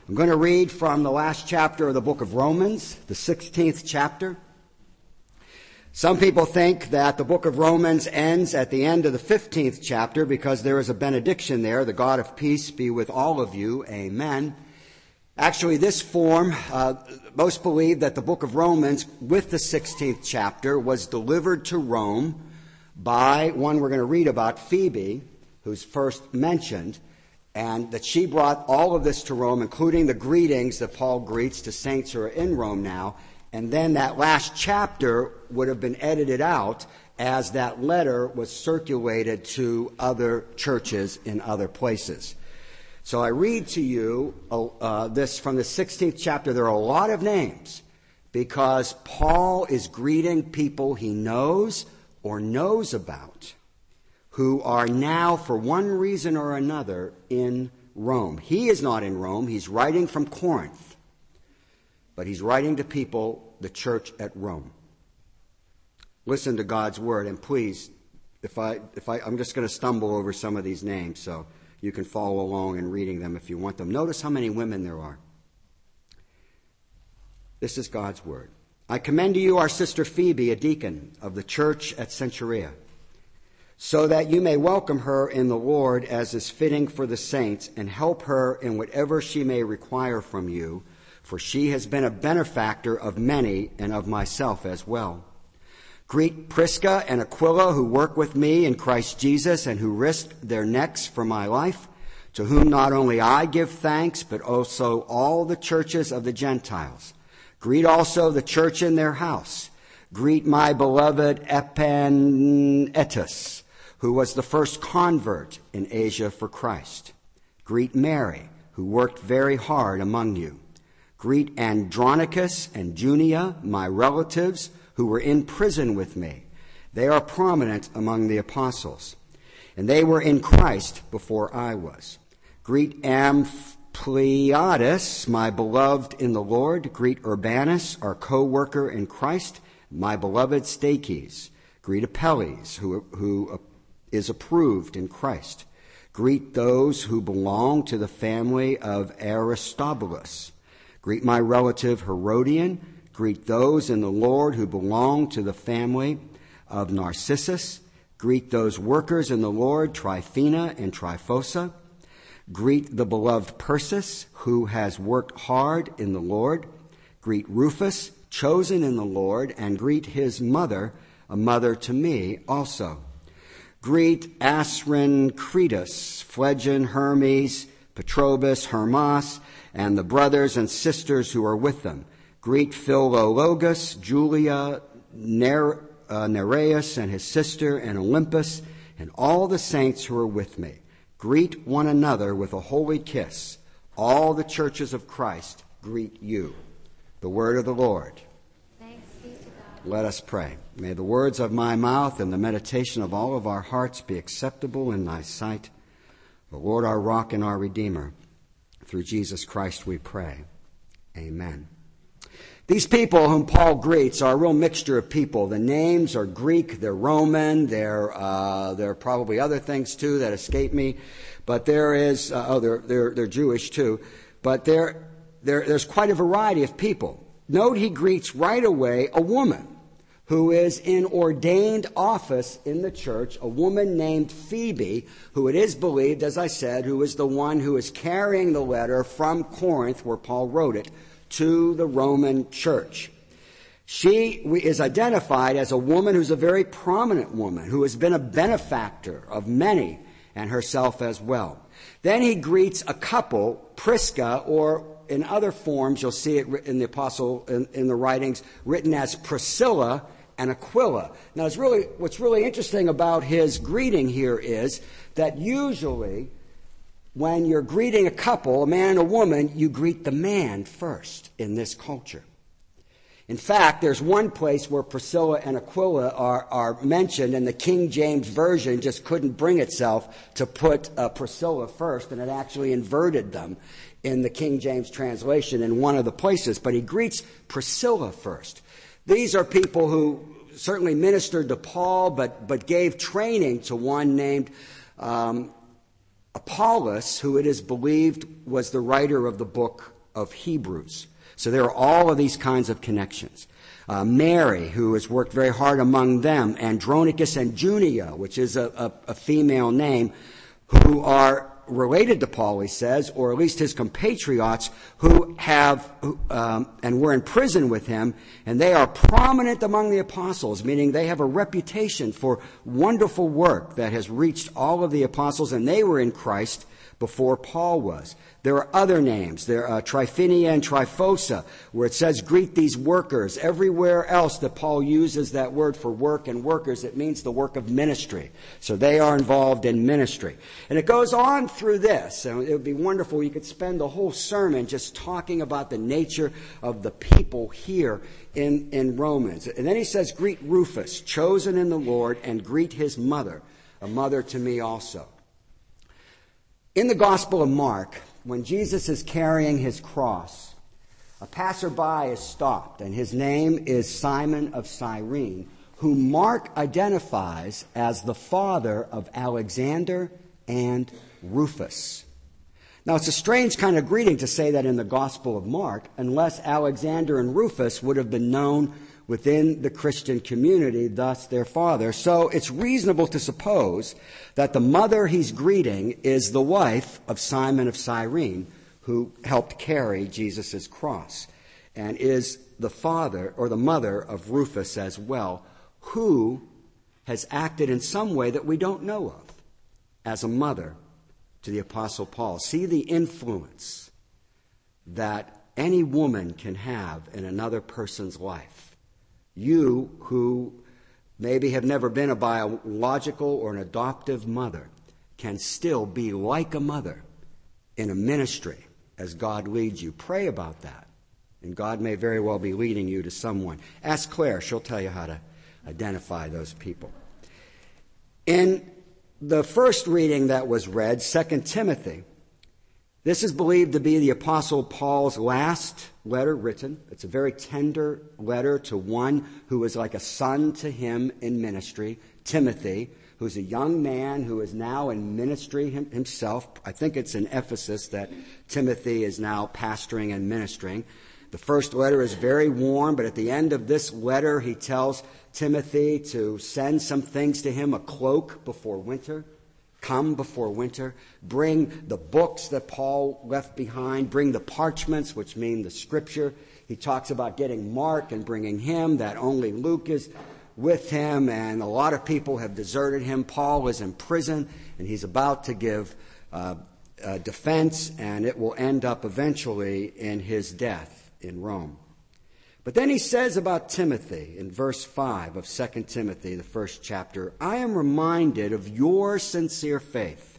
I'm going to read from the last chapter of the book of Romans, the 16th chapter. Some people think that the book of Romans ends at the end of the 15th chapter because there is a benediction there. The God of peace be with all of you. Amen. Actually, this form, most believe that the book of Romans with the 16th chapter was delivered to Rome by one we're going to read about, Phoebe, who's first mentioned, and that she brought all of this to Rome, including the greetings that Paul greets to saints who are in Rome now. And then that last chapter would have been edited out as that letter was circulated to other churches in other places. So I read to you this from the 16th chapter. There are a lot of names because Paul is greeting people he knows or knows about who are now, for one reason or another, in Rome. He is not in Rome. He's writing from Corinth. But he's writing to people, the church at Rome. Listen to God's word, and please, I'm just going to stumble over some of these names, so you can follow along in reading them if you want them. Notice how many women there are. This is God's word. I commend to you our sister Phoebe, a deacon of the church at Cenchrea, so that you may welcome her in the Lord as is fitting for the saints, and help her in whatever she may require from you, for she has been a benefactor of many and of myself as well. Greet Prisca and Aquila, who work with me in Christ Jesus and who risked their necks for my life, to whom not only I give thanks, but also all the churches of the Gentiles. Greet also the church in their house. Greet my beloved Epaenetus, who was the first convert in Asia for Christ. Greet Mary, who worked very hard among you. Greet Andronicus and Junia, my relatives, who were in prison with me. They are prominent among the apostles, and they were in Christ before I was. Greet Ampliatus, my beloved in the Lord. Greet Urbanus, our co-worker in Christ, my beloved Stachys. Greet Apelles, who is approved in Christ. Greet those who belong to the family of Aristobulus. Greet my relative Herodian. Greet those in the Lord who belong to the family of Narcissus. Greet those workers in the Lord, Tryphena and Tryphosa. Greet the beloved Persis, who has worked hard in the Lord. Greet Rufus, chosen in the Lord, and greet his mother, a mother to me also. Greet Asyncritus, Phlegon, Hermes, Patrobas, Hermas, and the brothers and sisters who are with them. Greet Philologus, Julia, Nereus and his sister, and Olympus, and all the saints who are with me. Greet one another with a holy kiss. All the churches of Christ greet you. The word of the Lord. Thanks be to God. Let us pray. May the words of my mouth and the meditation of all of our hearts be acceptable in thy sight. The Lord, our rock and our redeemer. Through Jesus Christ we pray. Amen. These people whom Paul greets are a real mixture of people. The names are Greek, they're Roman, there are probably other things too that escape me, but there is they're Jewish too, but there's quite a variety of people. Note he greets right away a woman who is in ordained office in the church, a woman named Phoebe, who it is believed, as I said, who is the one who is carrying the letter from Corinth, where Paul wrote it, to the Roman church. She is identified as a woman who's a very prominent woman, who has been a benefactor of many, and herself as well. Then he greets a couple, Prisca, or in other forms, you'll see it in the apostle, in the writings, written as Priscilla and Aquila. Now, what's really interesting about his greeting here is that usually when you're greeting a couple, a man and a woman, you greet the man first in this culture. In fact, there's one place where Priscilla and Aquila are mentioned, and the King James Version just couldn't bring itself to put Priscilla first, and it actually inverted them in the King James translation in one of the places. But he greets Priscilla first. These are people who certainly ministered to Paul, but gave training to one named Apollos, who it is believed was the writer of the book of Hebrews. So there are all of these kinds of connections. Mary, who has worked very hard among them, Andronicus and Junia, which is a female name, who are related to Paul, he says, or at least his compatriots, who have and were in prison with him, and they are prominent among the apostles, meaning they have a reputation for wonderful work that has reached all of the apostles, and they were in Christ before Paul was. There are other names. There are Tryphenia and Tryphosa, where it says, greet these workers. Everywhere else that Paul uses that word for work and workers, it means the work of ministry. So they are involved in ministry. And it goes on through this. And it would be wonderful. You could spend the whole sermon just talking about the nature of the people here in Romans. And then he says, greet Rufus, chosen in the Lord, and greet his mother, a mother to me also. In the Gospel of Mark, when Jesus is carrying his cross, a passerby is stopped, and his name is Simon of Cyrene, whom Mark identifies as the father of Alexander and Rufus. Now, it's a strange kind of greeting to say that in the Gospel of Mark, unless Alexander and Rufus would have been known within the Christian community, thus their father. So it's reasonable to suppose that the mother he's greeting is the wife of Simon of Cyrene, who helped carry Jesus' cross, and is the father or the mother of Rufus as well, who has acted in some way that we don't know of as a mother to the Apostle Paul. See the influence that any woman can have in another person's life. You who maybe have never been a biological or an adoptive mother can still be like a mother in a ministry as God leads you. Pray about that. And God may very well be leading you to someone. Ask Claire. She'll tell you how to identify those people. In the first reading that was read, 2 Timothy, this is believed to be the Apostle Paul's last letter written. It's a very tender letter to one who was like a son to him in ministry, Timothy, who's a young man who is now in ministry himself. I think it's in Ephesus that Timothy is now pastoring and ministering. The first letter is very warm, but at the end of this letter, he tells Timothy to send some things to him, a cloak before winter. Come before winter. Bring the books that Paul left behind. Bring the parchments, which mean the scripture. He talks about getting Mark and bringing him, that only Luke is with him, and a lot of people have deserted him. Paul is in prison, and he's about to give defense, and it will end up eventually in his death in Rome. But then he says about Timothy in verse 5 of 2 Timothy, the first chapter, I am reminded of your sincere faith,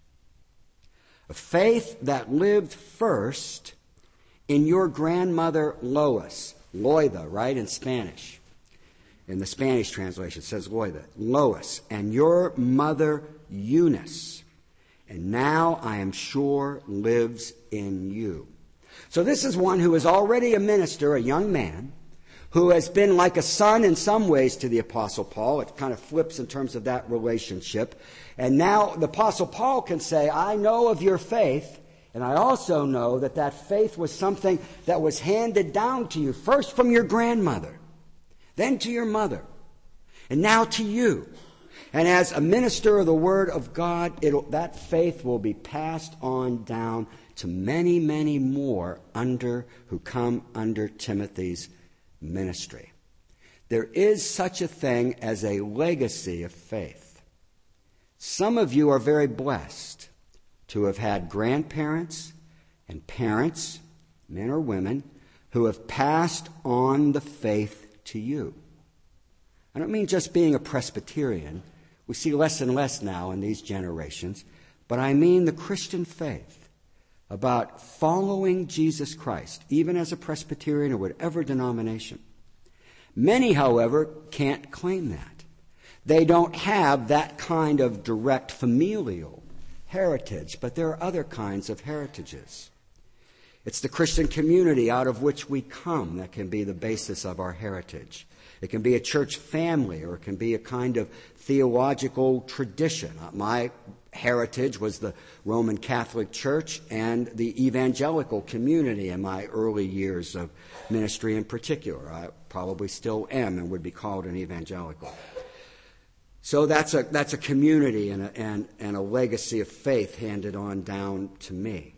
a faith that lived first in your grandmother Lois, Loida, right, in Spanish. In the Spanish translation, it says Lois, and your mother Eunice, and now I am sure lives in you. So this is one who is already a minister, a young man, who has been like a son in some ways to the Apostle Paul. It kind of flips in terms of that relationship. And now the Apostle Paul can say, I know of your faith, and I also know that that faith was something that was handed down to you, first from your grandmother, then to your mother, and now to you. And as a minister of the Word of God, that faith will be passed on down to many, many more who come under Timothy's ministry. There is such a thing as a legacy of faith. Some of you are very blessed to have had grandparents and parents, men or women, who have passed on the faith to you. I don't mean just being a Presbyterian. We see less and less now in these generations. But I mean the Christian faith about following Jesus Christ, even as a Presbyterian or whatever denomination. Many, however, can't claim that. They don't have that kind of direct familial heritage, but there are other kinds of heritages. It's the Christian community out of which we come that can be the basis of our heritage. It can be a church family, or it can be a kind of theological tradition. My heritage was the Roman Catholic Church and the evangelical community in my early years of ministry in particular. I probably still am and would be called an evangelical. So that's a community and a legacy of faith handed on down to me.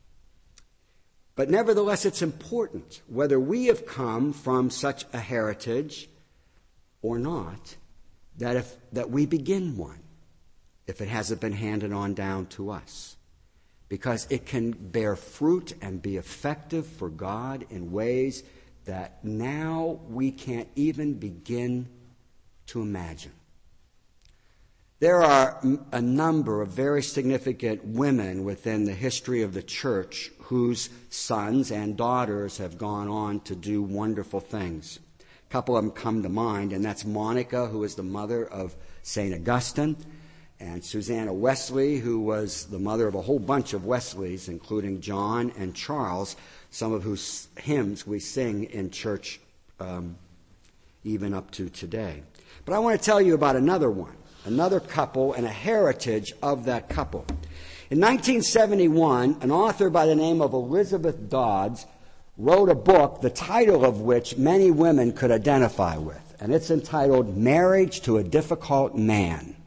But nevertheless, it's important, whether we have come from such a heritage or not, that we begin one, if it hasn't been handed on down to us. Because it can bear fruit and be effective for God in ways that now we can't even begin to imagine. There are a number of very significant women within the history of the church whose sons and daughters have gone on to do wonderful things. A couple of them come to mind, and that's Monica, who is the mother of St. Augustine, and Susanna Wesley, who was the mother of a whole bunch of Wesleys, including John and Charles, some of whose hymns we sing in church even up to today. But I want to tell you about another one, another couple, and a heritage of that couple. In 1971, an author by the name of Elizabeth Dodds wrote a book, the title of which many women could identify with, and it's entitled Marriage to a Difficult Man.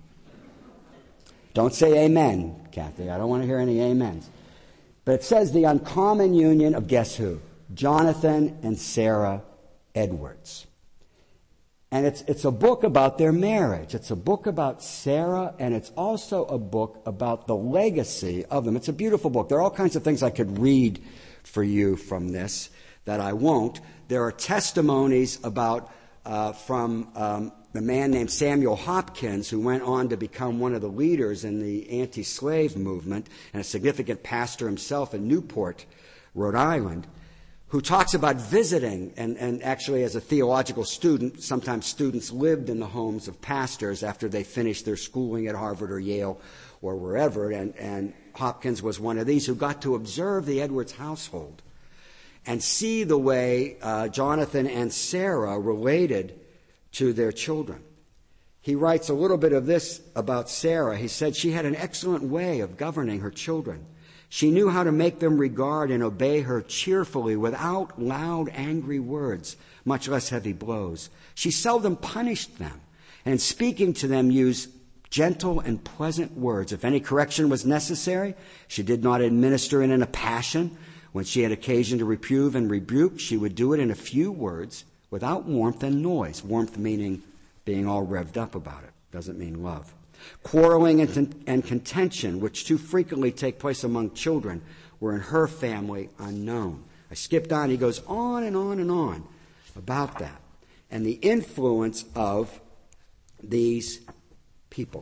Don't say amen, Kathy. I don't want to hear any amens. But it says the uncommon union of, guess who? Jonathan and Sarah Edwards. And it's a book about their marriage. It's a book about Sarah, and it's also a book about the legacy of them. It's a beautiful book. There are all kinds of things I could read for you from this that I won't. There are testimonies about from a man named Samuel Hopkins, who went on to become one of the leaders in the anti-slave movement and a significant pastor himself in Newport, Rhode Island, who talks about visiting, and actually as a theological student, sometimes students lived in the homes of pastors after they finished their schooling at Harvard or Yale or wherever, and Hopkins was one of these who got to observe the Edwards household and see the way Jonathan and Sarah related to their children. He writes a little bit of this about Sarah. He said she had an excellent way of governing her children. She knew how to make them regard and obey her cheerfully without loud, angry words, much less heavy blows. She seldom punished them, and in speaking to them used gentle and pleasant words. If any correction was necessary, she did not administer it in a passion. When she had occasion to reprove and rebuke, she would do it in a few words without warmth and noise. Warmth meaning being all revved up about it. Doesn't mean love. Quarreling and contention, which too frequently take place among children, were in her family unknown. I skipped on. He goes on and on and on about that and the influence of these people.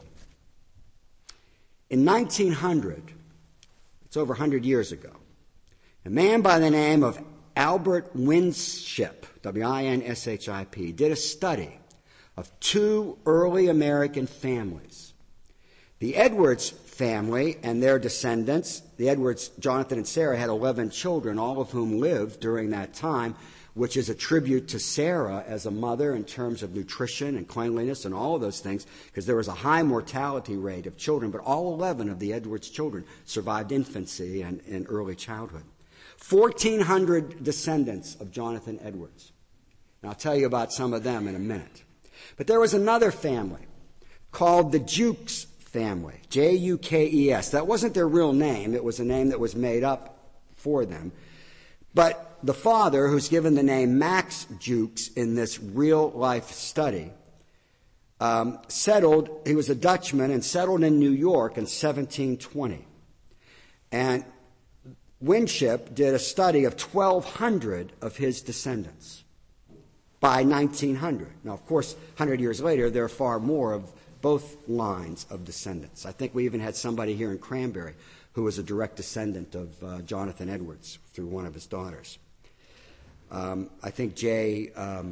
In 1900, it's over 100 years ago, a man by the name of Albert Winship, W-I-N-S-H-I-P, did a study of two early American families. The Edwards family and their descendants, the Edwards, Jonathan and Sarah, had 11 children, all of whom lived during that time, which is a tribute to Sarah as a mother in terms of nutrition and cleanliness and all of those things, because there was a high mortality rate of children, but all 11 of the Edwards children survived infancy and early childhood. 1,400 descendants of Jonathan Edwards. And I'll tell you about some of them in a minute. But there was another family called the Jukes family, J-U-K-E-S. That wasn't their real name. It was a name that was made up for them. But the father, who's given the name Max Jukes in this real-life study, he was a Dutchman and settled in New York in 1720. And Winship did a study of 1,200 of his descendants by 1900. Now, of course, 100 years later, there are far more of both lines of descendants. I think we even had somebody here in Cranberry who was a direct descendant of Jonathan Edwards through one of his daughters. I think Jay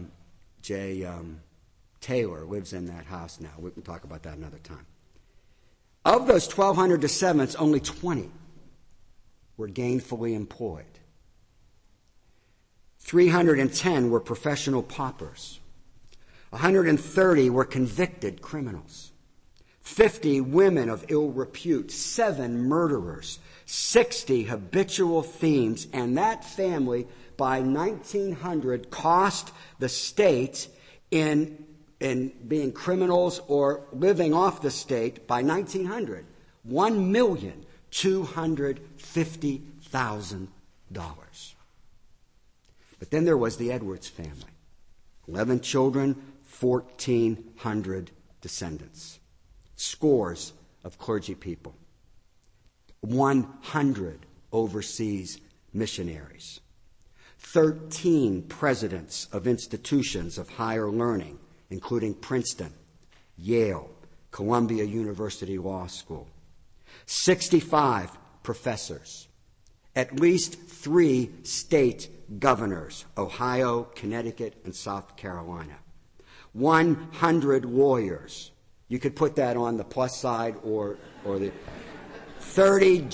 Taylor lives in that house now. We can talk about that another time. Of those 1,200 descendants, only 20 were gainfully employed. 310 were professional paupers. 130 were convicted criminals. 50 women of ill repute. 7 murderers. 60 habitual thieves. And that family, by 1900, cost the state in being criminals or living off the state by 1900, $1,250,000. But then there was the Edwards family. 11 children, 1,400 descendants. Scores of clergy people. 100 overseas missionaries. 13 presidents of institutions of higher learning, including Princeton, Yale, Columbia University Law School. 65 professors. At least 3 state governors, Ohio, Connecticut, and South Carolina. 100 lawyers. You could put that on the plus side or the 30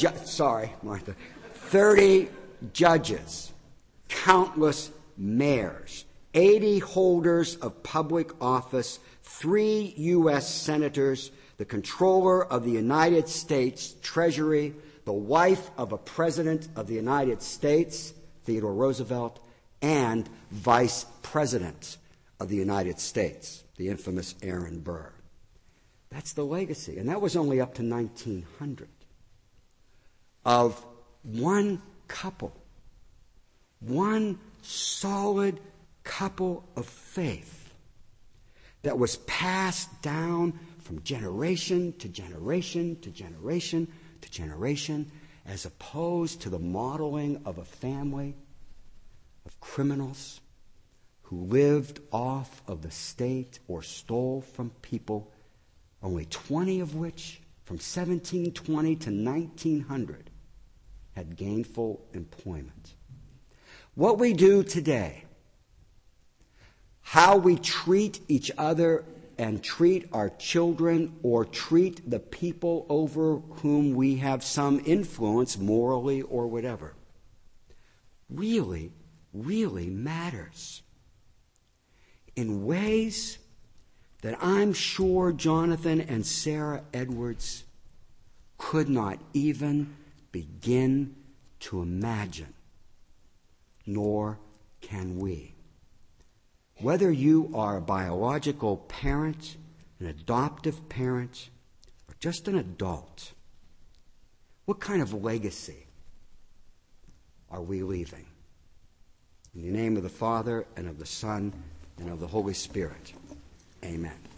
judges, countless mayors, 80 holders of public office, 3 U.S. senators, the controller of the United States Treasury, the wife of a president of the United States, Theodore Roosevelt, and vice president of the United States, the infamous Aaron Burr. That's the legacy. And that was only up to 1900. Of one couple, one solid couple of faith that was passed down from generation to generation to generation to generation, as opposed to the modeling of a family of criminals who lived off of the state or stole from people, only 20 of which, from 1720 to 1900, had gainful employment. What we do today, how we treat each other and treat our children or treat the people over whom we have some influence morally or whatever, really, really matters in ways that I'm sure Jonathan and Sarah Edwards could not even begin to imagine, nor can we. Whether you are a biological parent, an adoptive parent, or just an adult, what kind of legacy are we leaving? In the name of the Father, and of the Son, and of the Holy Spirit. Amen.